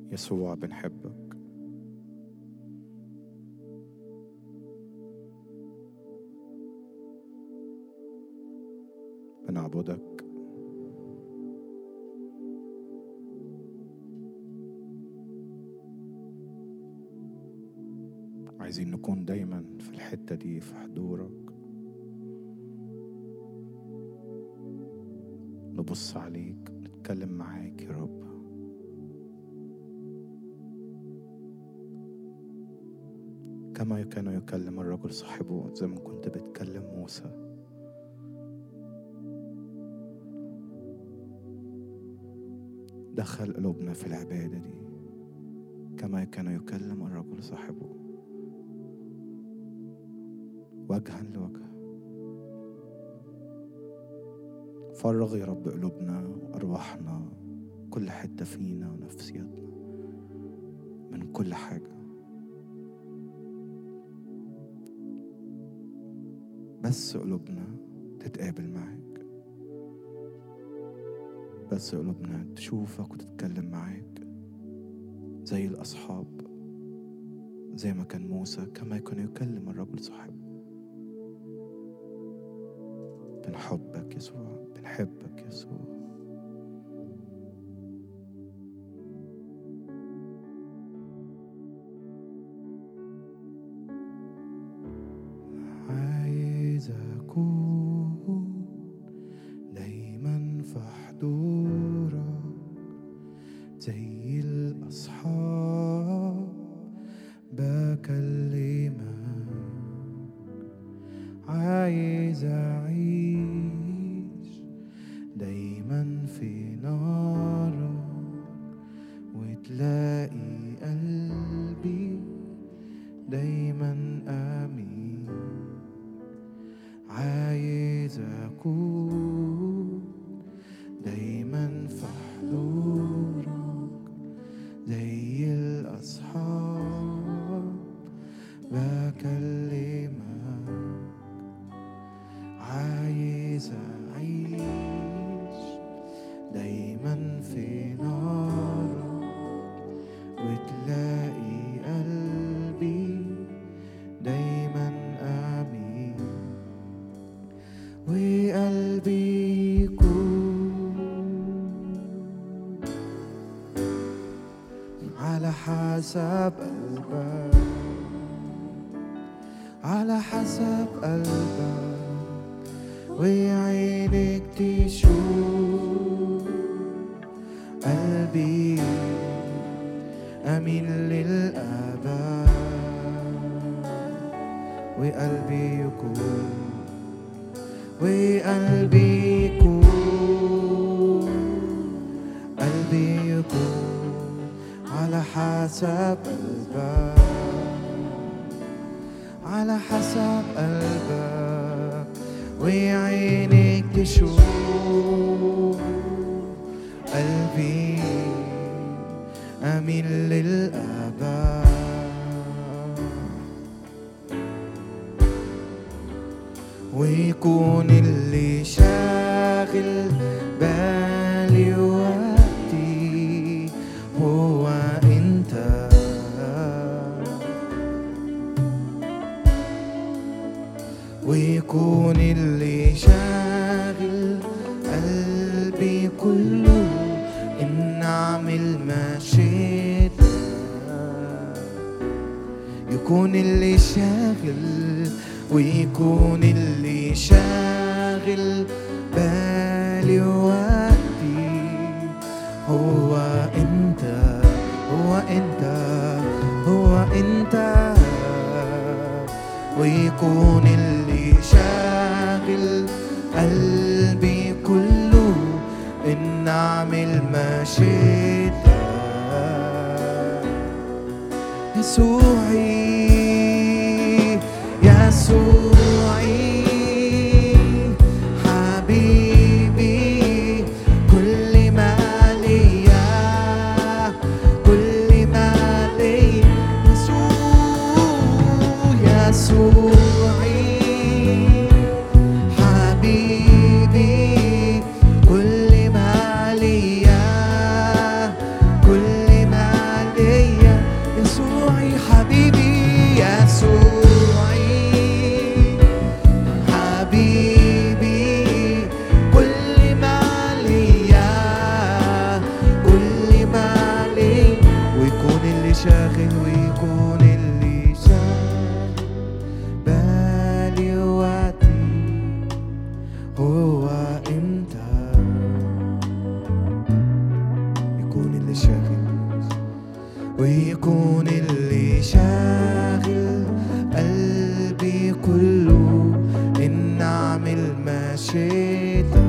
يسوع بنحبك، بنعبدك، عايزين نكون دايما في الحتة دي في حضورك، نبص عليك نتكلم معاك يا رب. كما كان يكلم الرجل صاحبه، زي ما كنت بتكلم موسى. دخل قلوبنا في العبادة دي كما كان يكلم الرجل صاحبه، وجها لوجه. فرغ يا رب قلوبنا وأرواحنا، كل حتة فينا ونفسياتنا، من كل حاجة، بس قلوبنا تتقابل معاك، بس قلوبنا تشوفك وتتكلم معاك زي الأصحاب، زي ما كان موسى كما يكون يكلم الرجل صاحبه. بنحبك يسوع، بنحبك يسوع. عايز أكون دايما في حضورك زي الأصحاب، بكلمك. عايز أعيش دايما في نارك، وتلاقي قلبي دايما أمين. عايز أكون دايما في حضورك زي الأصحاب، بكلمك. عايز أعيش دايما في نارك، وتلاقي قلبي دايما أمين. وقلبي يكون على حسب قلبك، على حسب قلبك، وعينك تشوف قلبي أمين للأبد. وقلبي يكون، وقلبي يكون، قلبي يكون على حسب قلبك، على حسب قلبك، وعينك تشوف قلبي أمين للأبد. ويكون اللي شاغل بالي وقتي هو أنت، ويكون اللي شاغل قلبي كله إن أعمل مشيئتك. يكون اللي شاغل، ويكون اللي شاغل بالي وقتي هو أنت، هو أنت، هو أنت. ويكون اللي شاغل قلبي كله إن أعمل مشيئتك. يسوعي، يسوعي حبيبي، كل ما ليا، كل ما ليا. يسوعي حبيبي، كل ما ليا، كل ما بالي وقتي هو انت. يكون اللي شاغل ويكون اللي شاغل قلبي كله إن أعمل ما شئت.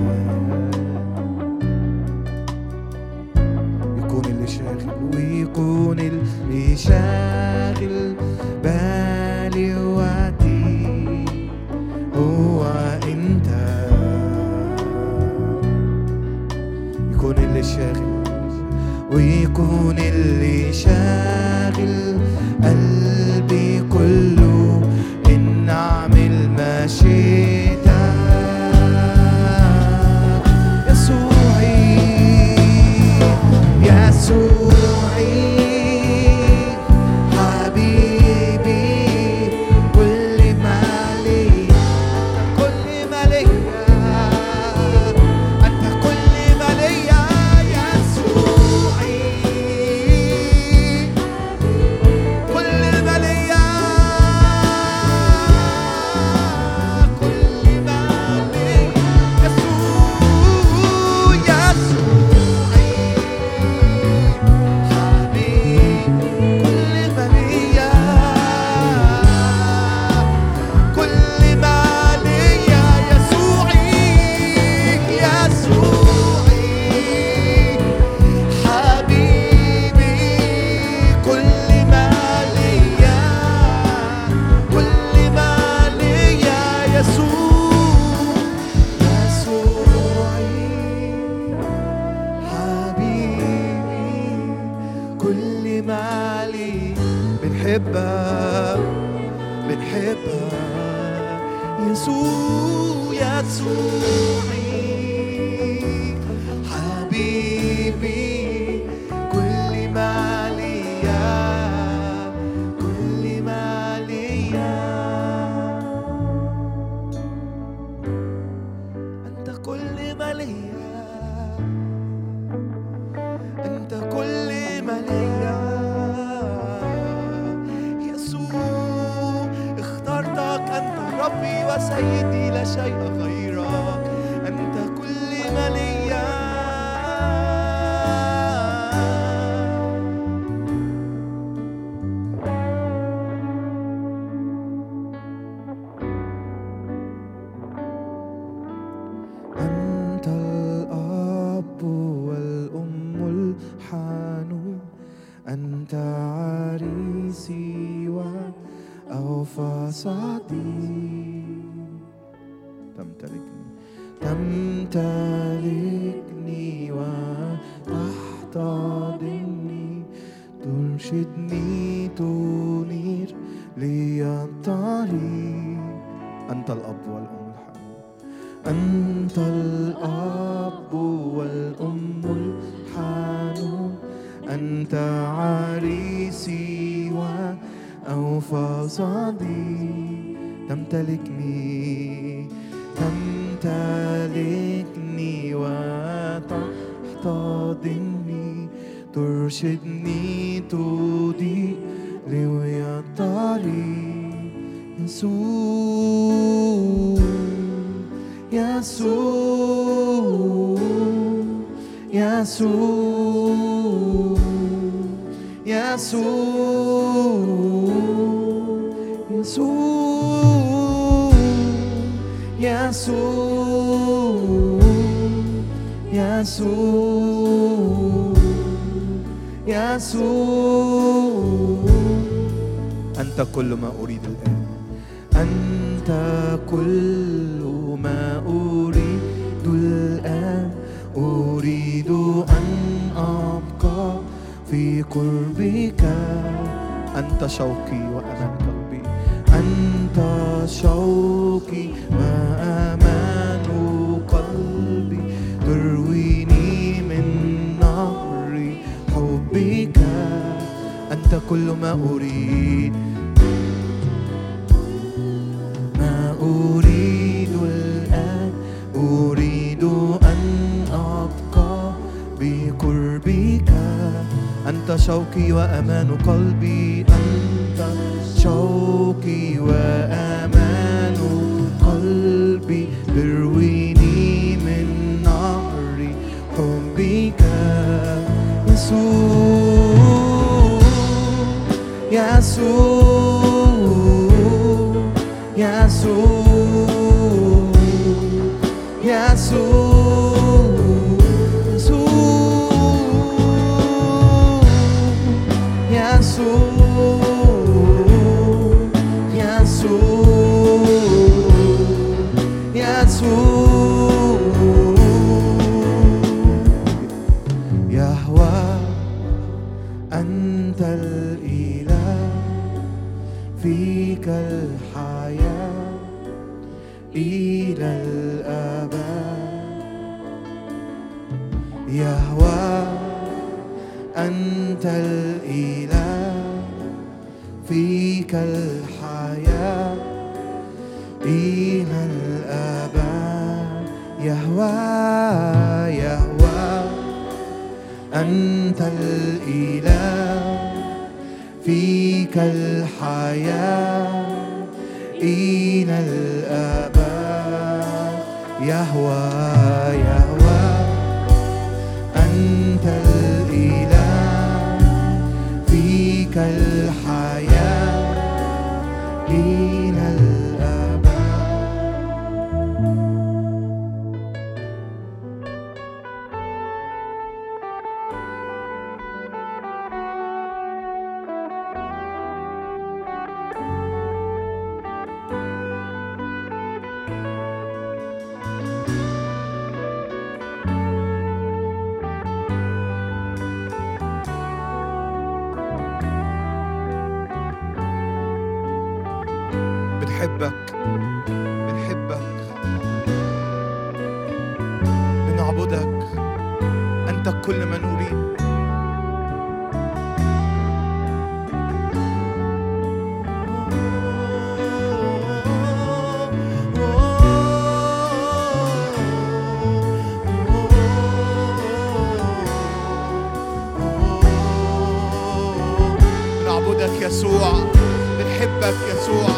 يكون اللي شاغل ويكون اللي شاغل بالي وقتي هو أنت. يكون اللي شاغل ويكون اللي شاغل قلبي كله إن أعمل ما شئت. يسوعي يسوعي حبيبي كل ما لي كل ما لي أنت كل ما لي. يسوعي كل ما لي كل ما لي. يسوع يسوعي حبيبي كل ما ليا كل ما ليا. أنت كل ما ليا أنت كل ما ليا. يسوع اخترتك أنت ربي وسيدي لا شيء غيرك. أنت كل ما ليا أنت الأب والأم الحنون. أنت عريسي وأوفى صديق. تمتلكني وتحتضنني ترشدني تنير لي الطريق. أنت الأب والأم الحنون. أنت الأب والأم الحنون. أنت عريسي وأوفى صديق. تمتلكني وتحتضنني ترشدني تضيء لي الطريق. يسوع يسوع يسوع يسوع يسوع يسوع يسوع يسوع. أنت كل ما أريد الآن. أنت كل ما أريد الآن. أريد أن أبقى في قربك. أنت شوقي وأمان قلبي. أنت شوقي وأمان قلبي. ترويني من نهر حبك. أنت كل ما أريد الآن. أريد أن أبقى بقربك. أنت شوقي وأمان قلبي. أنت شوقي وأمان يسوع يسوع يهوه أنت الإله فيك الحياة إلى الأبد يهوه أنت الإله فيك الحياة إلى الأبد يهوه يهوه أنت الإله فيك الحياة إلى الأبد يهوه يهوه أنت الإله فيك الحياة إلى الأبد. بنحبك بنعبدك، أنت كل ما نريد. بنعبدك يسوع، بنحبك يسوع.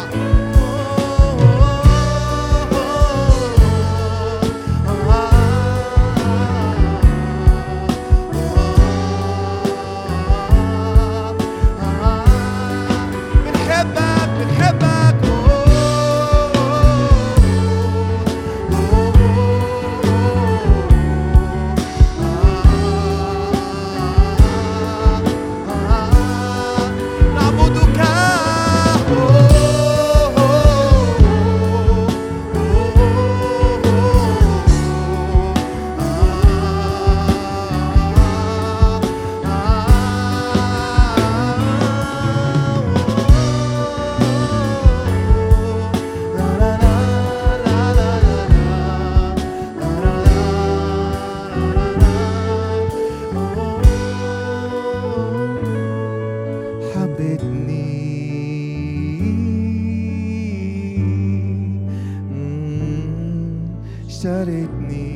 اشتريتني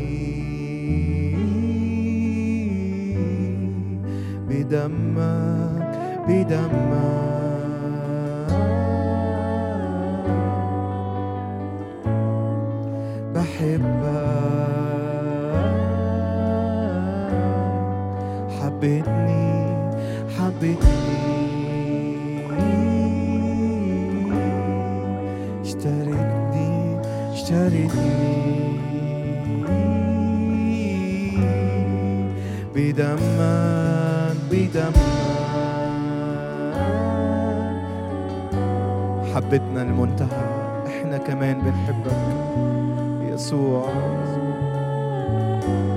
بدمك بحبك، حبيتني اشتريتني بدمك حبتنا المنتهى. احنا كمان بنحبك يسوع.